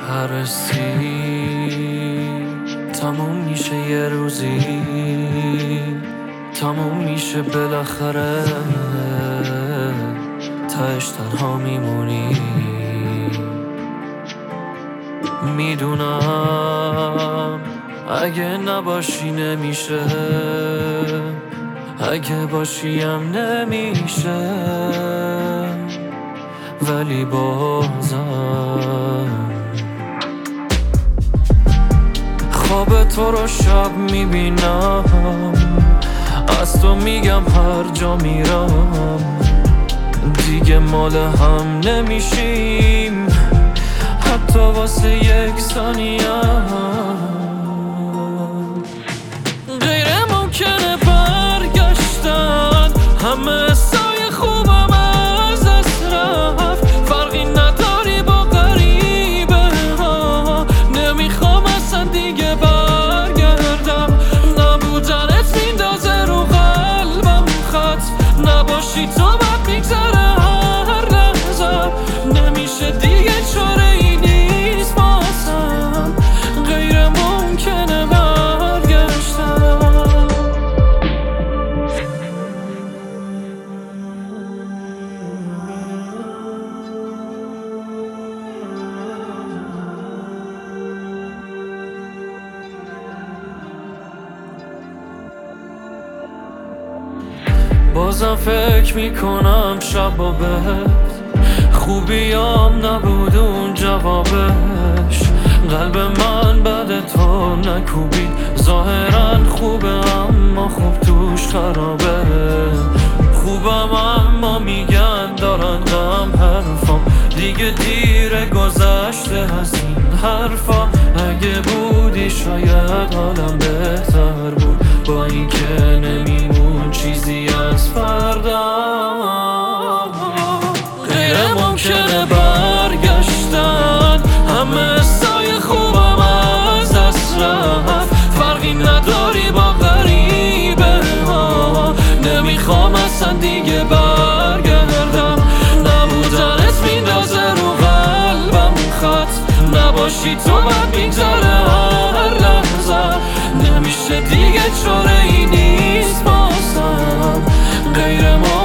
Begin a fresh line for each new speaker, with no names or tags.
هر تموم میشه یه روزی، تموم میشه بالاخره، تهش تنها میمونی. میدونم اگه نباشی نمیشه، اگه باشیم نمیشه، ولی بازم خواب تو رو شب میبینم، از تو میگم هر جا میرم دیگه مال هم نمیشیم، حتی واسه یک ثانیه. غیر ممکنه برگشتن، همه سایه خوبم از دست رفت، فرقی نداری با غریبه ها، نمیخوام اصلا دیگه برگردم، نبودنت میندازه رو قلبم خط، نباشی تو بد میگذره هر لحظه، نمیشه دیگه چاره ای نیست بازم، غیر ممکنه برگشتن. بازم فکر میکنم شبا بهت، خوبیام نبود اون جوابش، قلب من بعد تو نکوبید، ظاهرا خوبه اما خوب توش خرابه، خوبم اما میگن دارن غم حرفام، دیگه دیره گذشته از این حرفا، اگه بودی شاید حالم بهتر بود، با اینکه نمیمون چیزی از فردا. غیر ممکنه برگشتن، همه سایه خوبم از دست رفت، فرقی نداری با غریبه ها، نمیخوام اصلا دیگه برگردم، نبودنت میندازه رو قلبم خط، نباشی تو بد میگذره هر لحظه، نمیشه دیگه چاره ای نیست بازم، غیر